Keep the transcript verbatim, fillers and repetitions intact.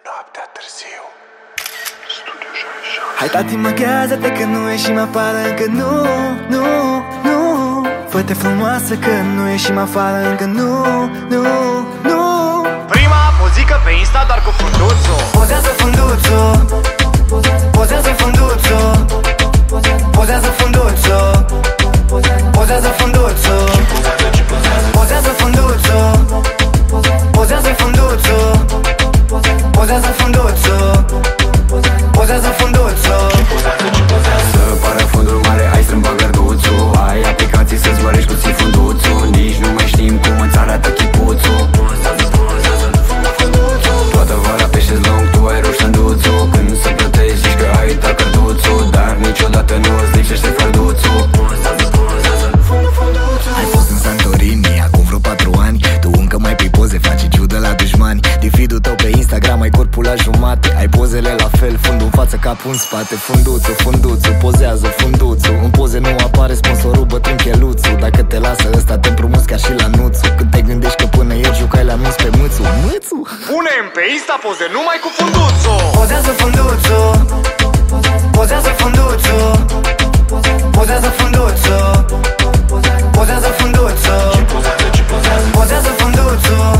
Noaptea târziu. Hai tati, machează-te că nu ieșim afară încă, nu, nu, nu. Fă-te frumoasă că nu ieșim afară încă, nu, nu, nu. Prima pozică pe Insta doar cu funduțu. Pozează funduțu, pozează funduțu, pozează funduțu, pozează funduțu, pozează funduțu, pozează funduțu, pozează funduțu, pozează funduțu. Să pară fundul mare, ai strâmba gărduțul. Ai aplicații să-ți mărești puțin funduțul. Nici nu mai știm cum îți arată chipuțul. Toată vara pe șezlong tu ai rupt șanduțul. Când să plătești zici că ai uitat cărduțul, dar niciodată nu îți lipsește farduțul. Ai fost în Santorini acum vreo patru ani. Tu încă mai pui poze, faci ciudă la dușmani. Din feed-ul tău pe Instagram ai corpul la jumate. Ai pozele la fel, fundul în față, capul în spate. Funduțu, funduțu, pozează funduțu. În poze nu apare sponsorul bătrân cheluțu. Dacă te lasă ăsta te împrumuți ca și la nuțu. Când te gândești că până ieri jucai la minți pe mâțu. Mâțu? Punem pe Insta poze numai cu funduțu. Pozează funduțu, pozează funduțu, pozează funduțu, pozează funduțu, pozează funduțu,